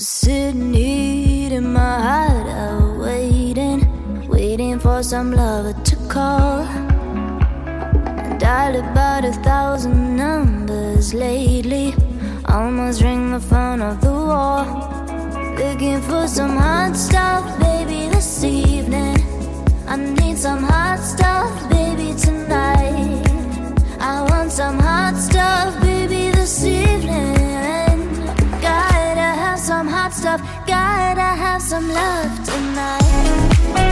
Sitting here in my hideout, waiting for some lover to call. I dialed about 1,000 numbers lately, almost ring the phone off the wall. Looking for some hot stuff, baby, this evening. I need some hot stuff, baby, tonight. I want some hot stuff, baby, this evening. Gotta have some hot stuff, gotta have some love tonight.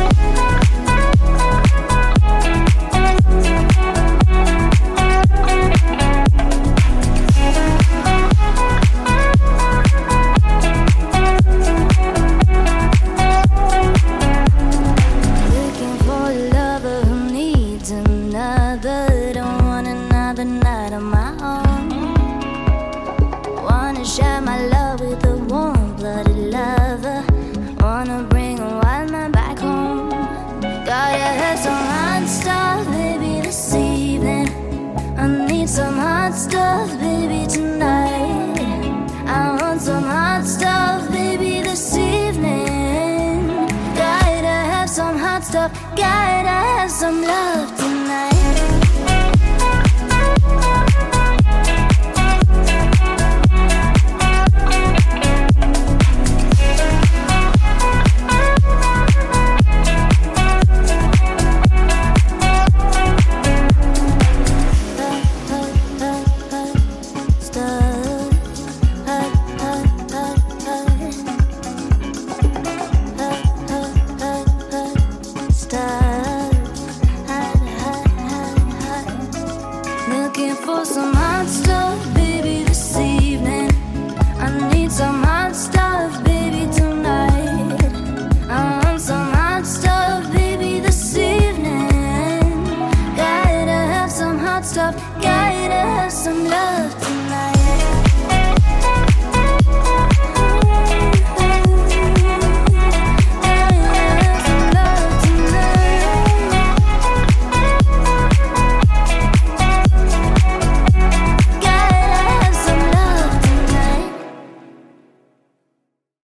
Night on my own. Wanna share my love with a warm-blooded lover. Wanna bring a wild man back home. Gotta have some hot stuff, baby, this evening. I need some hot stuff, baby, tonight. I want some hot stuff, baby, this evening. Gotta have some hot stuff, gotta have some love tonight. Looking for some hot stuff, baby, this evening. I need some hot stuff, baby, tonight. I want some hot stuff, baby, this evening. Gotta have some hot stuff, gotta have some love.